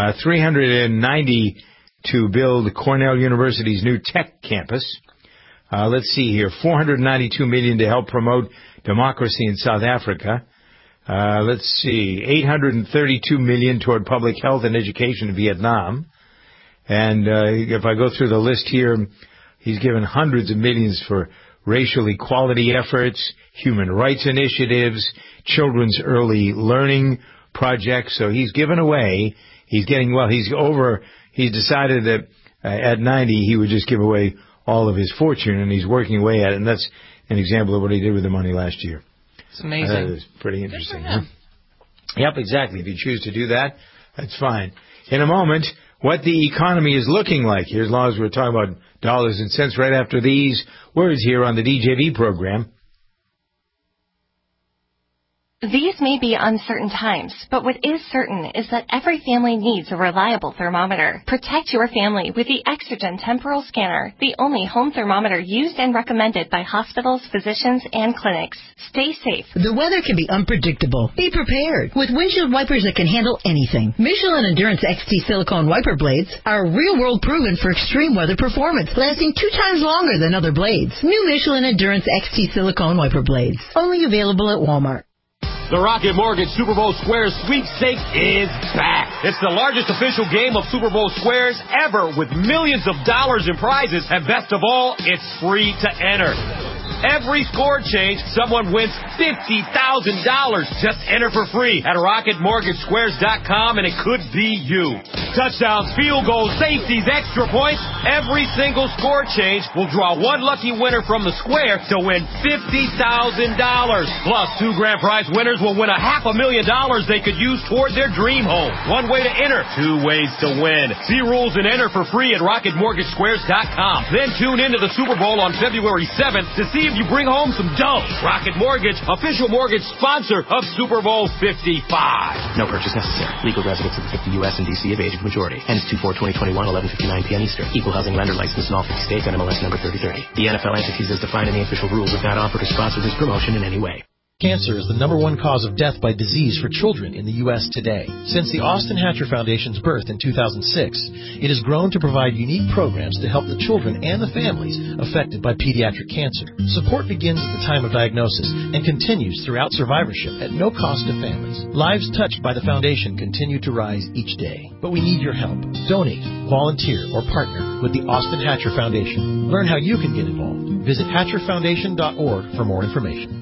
$390 to build Cornell University's new tech campus, Let's see here. $492 million to help promote democracy in South Africa. Let's see. $832 million toward public health and education in Vietnam. And if I go through the list here, he's given hundreds of millions for racial equality efforts, human rights initiatives, children's early learning projects. So he's given away. He's decided that at 90 he would just give away all of his fortune, and he's working away at it. And that's an example of what he did with the money last year. It's amazing. That is pretty interesting. Huh? Yep, exactly. If you choose to do that, that's fine. In a moment, what the economy is looking like. Here's Laws. We're talking about dollars and cents right after these words here on the DJV program. These may be uncertain times, but what is certain is that every family needs a reliable thermometer. Protect your family with the Exergen Temporal Scanner, the only home thermometer used and recommended by hospitals, physicians, and clinics. Stay safe. The weather can be unpredictable. Be prepared with windshield wipers that can handle anything. Michelin Endurance XT silicone wiper blades are real-world proven for extreme weather performance, lasting 2 times longer than other blades. New Michelin Endurance XT silicone wiper blades, only available at Walmart. The Rocket Mortgage Super Bowl Squares Sweepstakes is back. It's the largest official game of Super Bowl Squares ever, with millions of dollars in prizes, and best of all, it's free to enter. Every score change, someone wins $50,000. Just enter for free at RocketMortgageSquares.com, and it could be you. Touchdowns, field goals, safeties, extra points. Every single score change will draw one lucky winner from the square to win $50,000. Plus, 2 grand prize winners will win $500,000 they could use toward their dream home. One way to enter, 2 ways to win. See rules and enter for free at RocketMortgageSquares.com. Then tune into the Super Bowl on February 7th to see if you bring home some dough. Rocket Mortgage, official mortgage sponsor of Super Bowl 55. No purchase necessary. Legal residents of the 50 U.S. and D.C. of age of majority. Ends 2/4/2021, 11:59 p.m. Eastern. Equal housing lender license in all 50 states. NMLS number 3030. The NFL entities as defined in the official rules have not offered to sponsor this promotion in any way. Cancer is the #1 cause of death by disease for children in the U.S. today. Since the Austin Hatcher Foundation's birth in 2006, it has grown to provide unique programs to help the children and the families affected by pediatric cancer. Support begins at the time of diagnosis and continues throughout survivorship at no cost to families. Lives touched by the foundation continue to rise each day. But we need your help. Donate, volunteer, or partner with the Austin Hatcher Foundation. Learn how you can get involved. Visit HatcherFoundation.org for more information.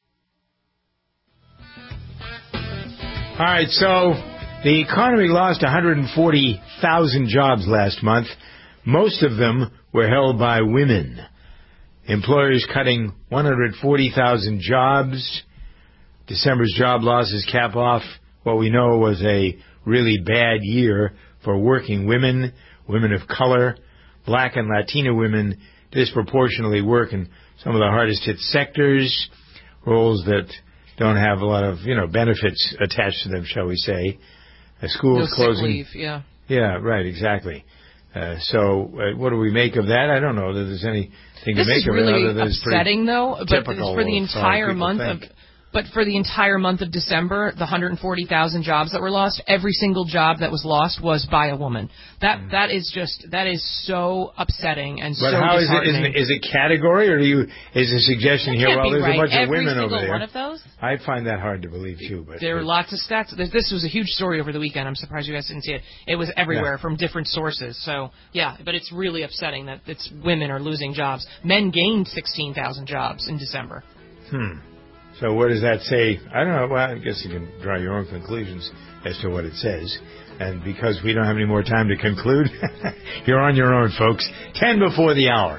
All right, so the economy lost 140,000 jobs last month. Most of them were held by women. Employers cutting 140,000 jobs. December's job losses cap off what we know was a really bad year for working women, women of color. Black and Latina women disproportionately work in some of the hardest hit sectors, roles that don't have a lot of, benefits attached to them, shall we say. Schools closing. Sick leave, yeah. Yeah, right, exactly. So what do we make of that? I don't know that there's anything to make of it other than it's pretty upsetting, though. But for the entire month think. But for the entire month of December, the 140,000 jobs that were lost, every single job that was lost was by a woman. That is so upsetting and so disheartening. But how is it category, or is a suggestion here? Well, there's a bunch of women over there. One of those? I find that hard to believe too. But there are lots of stats. This was a huge story over the weekend. I'm surprised you guys didn't see it. It was everywhere from different sources. So yeah, but it's really upsetting that it's women are losing jobs. Men gained 16,000 jobs in December. So what does that say? I don't know. Well, I guess you can draw your own conclusions as to what it says. And because we don't have any more time to conclude, you're on your own, folks. 10 before the hour.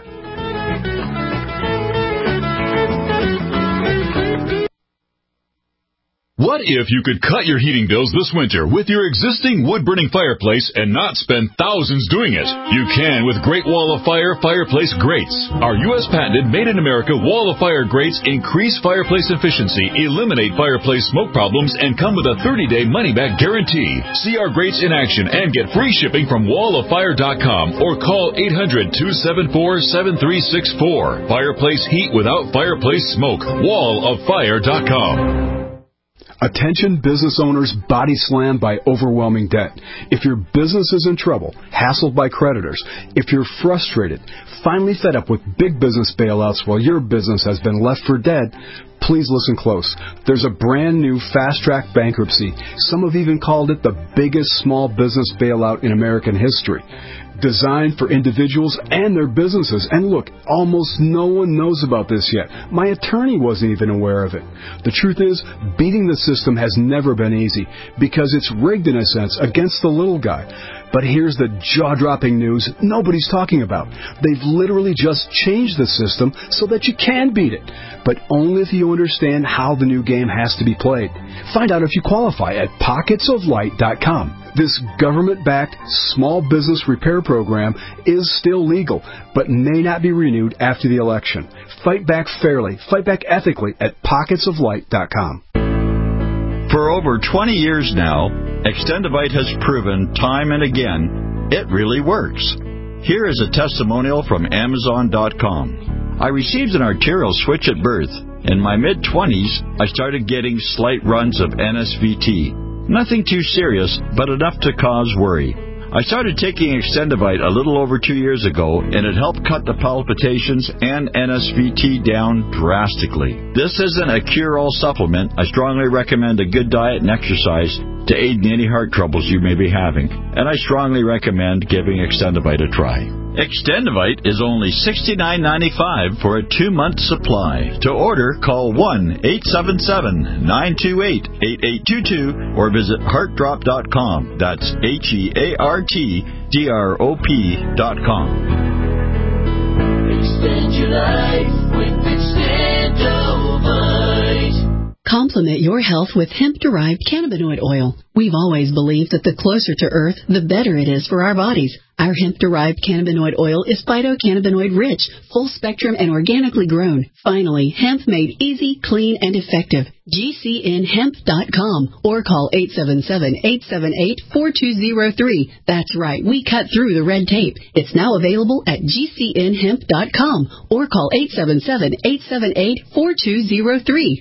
What if you could cut your heating bills this winter with your existing wood-burning fireplace and not spend thousands doing it? You can with Great Wall of Fire fireplace grates. Our U.S. patented made-in-America Wall of Fire grates increase fireplace efficiency, eliminate fireplace smoke problems, and come with a 30-day money-back guarantee. See our grates in action and get free shipping from walloffire.com or call 800-274-7364. Fireplace heat without fireplace smoke. walloffire.com. Attention business owners body slammed by overwhelming debt. If your business is in trouble, hassled by creditors, if you're frustrated, finally fed up with big business bailouts while your business has been left for dead, please listen close. There's a brand new fast-track bankruptcy. Some have even called it the biggest small business bailout in American history. Designed for individuals and their businesses. And look, almost no one knows about this yet. My attorney wasn't even aware of it. The truth is, beating the system has never been easy because it's rigged in a sense against the little guy. But here's the jaw-dropping news nobody's talking about. They've literally just changed the system so that you can beat it, but only if you understand how the new game has to be played. Find out if you qualify at pocketsoflight.com. This government-backed small business repair program is still legal, but may not be renewed after the election. Fight back fairly, fight back ethically at pocketsoflight.com. For over 20 years now, Extendivite has proven time and again it really works. Here is a testimonial from Amazon.com. I received an arterial switch at birth. In my mid-20s, I started getting slight runs of NSVT. Nothing too serious, but enough to cause worry. I started taking Extendivite a little over 2 years ago, and it helped cut the palpitations and NSVT down drastically. This isn't a cure-all supplement. I strongly recommend a good diet and exercise to aid in any heart troubles you may be having, and I strongly recommend giving Extendivite a try. Extendivite is only $69.95 for a 2-month supply. To order, call 1-877-928-8822 or visit heartdrop.com. That's HEARTDROP.com. Extend your life with Extendivite. Complement your health with hemp-derived cannabinoid oil. We've always believed that the closer to Earth, the better it is for our bodies. Our hemp-derived cannabinoid oil is phytocannabinoid-rich, full-spectrum, and organically grown. Finally, hemp made easy, clean, and effective. GCNhemp.com or call 877-878-4203. That's right, we cut through the red tape. It's now available at GCNhemp.com or call 877-878-4203.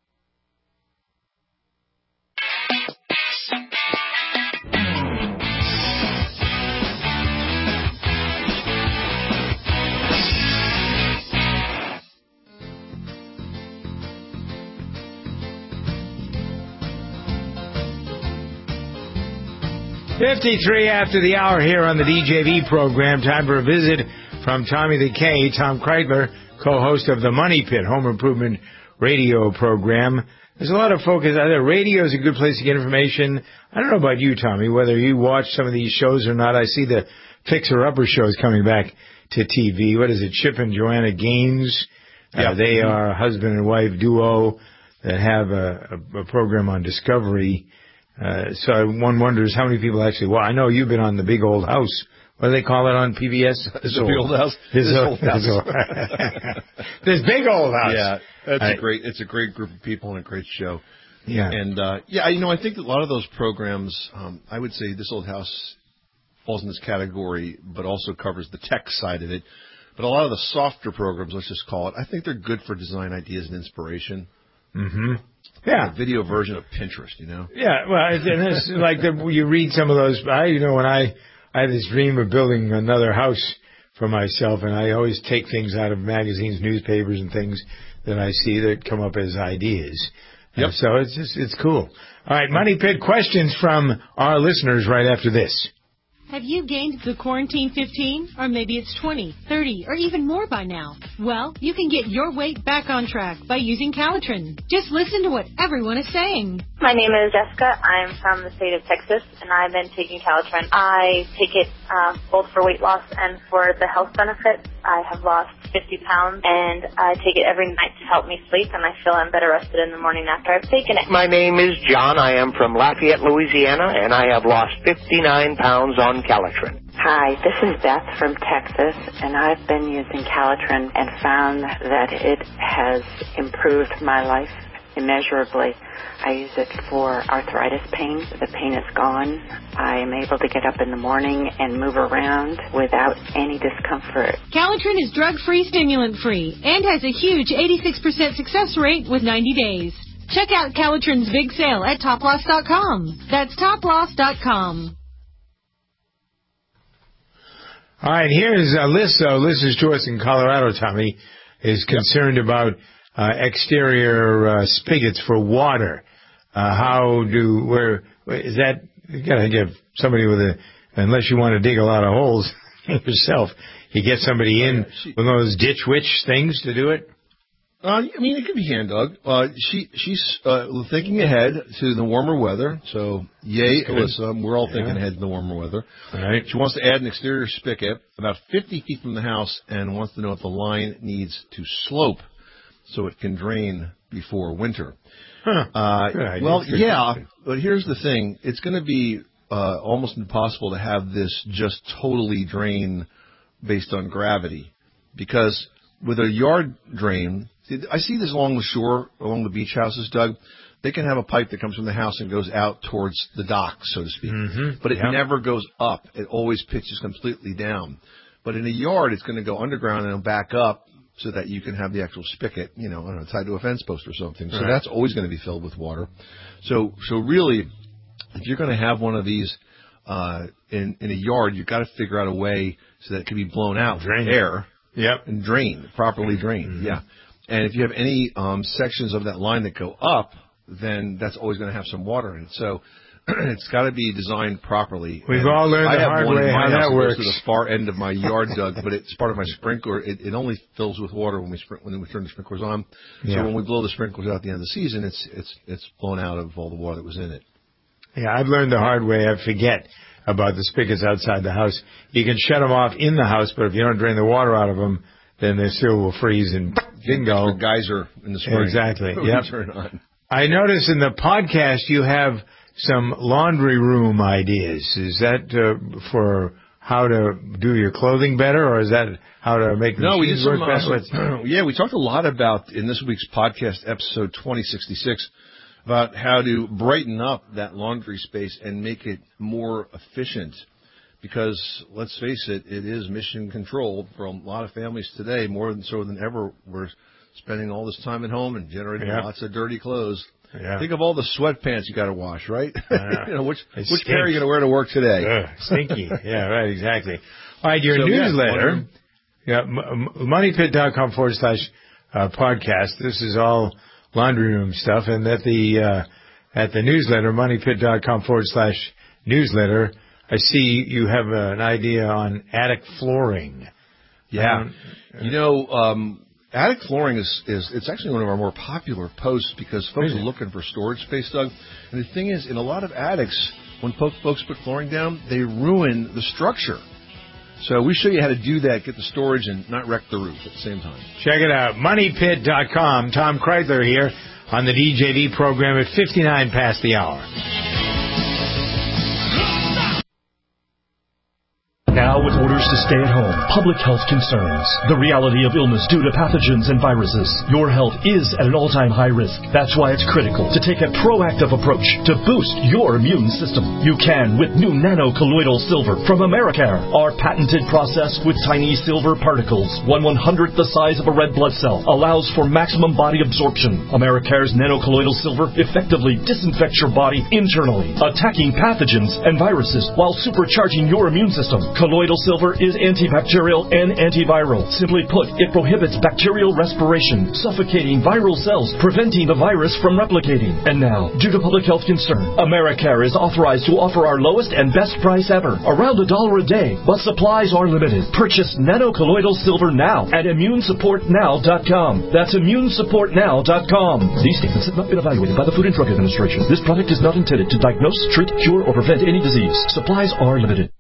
.53 after the hour here on the DJV program. Time for a visit from Tommy the K. Tom Kreitler, co-host of the Money Pit Home Improvement Radio program. There's a lot of focus. Either radio is a good place to get information. I don't know about you, Tommy, whether you watch some of these shows or not. I see the Fixer Upper shows coming back to TV. What is it? Chip and Joanna Gaines. Yeah. They are a husband and wife duo that have a program on Discovery. So one wonders how many people actually watch. I know you've been on The Big Old House. What do they call it on PBS? The Big Old House? This Old House. This Big Old House. Yeah, it's a great group of people and a great show. Yeah. And, I think that a lot of those programs, I would say This Old House falls in this category, but also covers the tech side of it. But a lot of the softer programs, let's just call it, I think they're good for design ideas and inspiration. Mm-hmm. Yeah. A video version of Pinterest, you know? Yeah, well, it's like you read some of those. When I have this dream of building another house for myself, and I always take things out of magazines, newspapers, and things that I see that come up as ideas. Yep. So it's cool. All right, Money Pit questions from our listeners right after this. Have you gained the quarantine 15? Or maybe it's 20, 30, or even more by now? Well, you can get your weight back on track by using Calitrin. Just listen to what everyone is saying. My name is Jessica. I'm from the state of Texas, and I've been taking Calitrin. I take it both for weight loss and for the health benefits. I have lost 50 pounds, and I take it every night to help me sleep, and I feel I'm better rested in the morning after I've taken it. My name is John. I am from Lafayette, Louisiana, and I have lost 59 pounds on Calitrin. Hi, this is Beth from Texas, and I've been using Calitrin and found that it has improved my life immeasurably. I use it for arthritis pain. The pain is gone. I am able to get up in the morning and move around without any discomfort. Calitrin is drug-free, stimulant-free, and has a huge 86% success rate with 90 days. Check out Calitrin's big sale at toploss.com. That's toploss.com. All right, here's Liz. Liz is to us in Colorado, Tommy, is concerned about exterior spigots for water. Where is that? You got to give somebody unless you want to dig a lot of holes yourself, you get somebody in with those ditch witch things to do it? It could be hand dug. She's thinking ahead to the warmer weather. So, yay, Alyssa. We're all thinking ahead to the warmer weather. All right. She wants to add an exterior spigot about 50 feet from the house and wants to know if the line needs to slope so it can drain before winter. Well, yeah, but here's the thing. It's going to be almost impossible to have this just totally drain based on gravity, because with a yard drain, I see this along the shore, along the beach houses, Doug. They can have a pipe that comes from the house and goes out towards the dock, so to speak. Mm-hmm. But it never goes up. It always pitches completely down. But in a yard, it's going to go underground and back up so that you can have the actual spigot, tied to a fence post or something. So that's always going to be filled with water. So really, if you're going to have one of these in a yard, you've got to figure out a way so that it can be blown out with air. Yep. And properly drained. Mm-hmm. Yeah. And if you have any sections of that line that go up, then that's always going to have some water in it. So it's got to be designed properly. We've all learned the hard way how that works. To the far end of my yard, Doug, but it's part of my sprinkler. It only fills with water when we turn the sprinklers on. Yeah. So when we blow the sprinklers out at the end of the season, it's blown out of all the water that was in it. Yeah, I've learned the hard way. I forget about the spigots outside the house. You can shut them off in the house, but if you don't drain the water out of them, then they still will freeze and bingo. The geyser in the spring. Exactly. Yep. Turn on. I notice in the podcast you have some laundry room ideas. Is that for how to do your clothing better, or is that how to make the machines work better? Yeah, we talked a lot about, in this week's podcast, episode 2066, about how to brighten up that laundry space and make it more efficient. Because, let's face it, it is mission control for a lot of families today, more than ever. We're spending all this time at home and generating lots of dirty clothes. Yeah. Think of all the sweatpants you got to wash, right? Which pair are you going to wear to work today? Stinky. Yeah, right, exactly. All right, your newsletter, moneypit.com/podcast. This is all laundry room stuff, and at the newsletter, moneypit.com/newsletter. I see you have an idea on attic flooring. Yeah. Attic flooring it's actually one of our more popular posts because folks are looking for storage space, Doug. And the thing is, in a lot of attics, when folks put flooring down, they ruin the structure. So we show you how to do that, get the storage, and not wreck the roof at the same time. Check it out, moneypit.com. Tom Kreitler here on the DJD program at 59 past the hour. Now with orders to stay at home, public health concerns, the reality of illness due to pathogens and viruses, your health is at an all-time high risk. That's why it's critical to take a proactive approach to boost your immune system. You can with new nano-colloidal silver from Americare. Our patented process with tiny silver particles, 1/100th the size of a red blood cell, allows for maximum body absorption. Americare's nano-colloidal silver effectively disinfects your body internally, attacking pathogens and viruses while supercharging your immune system. Colloidal silver is antibacterial and antiviral. Simply put, it prohibits bacterial respiration, suffocating viral cells, preventing the virus from replicating. And now, due to public health concern, Americare is authorized to offer our lowest and best price ever, around $1 a day, but supplies are limited. Purchase nano-colloidal silver now at immunesupportnow.com. That's immunesupportnow.com. These statements have not been evaluated by the Food and Drug Administration. This product is not intended to diagnose, treat, cure, or prevent any disease. Supplies are limited.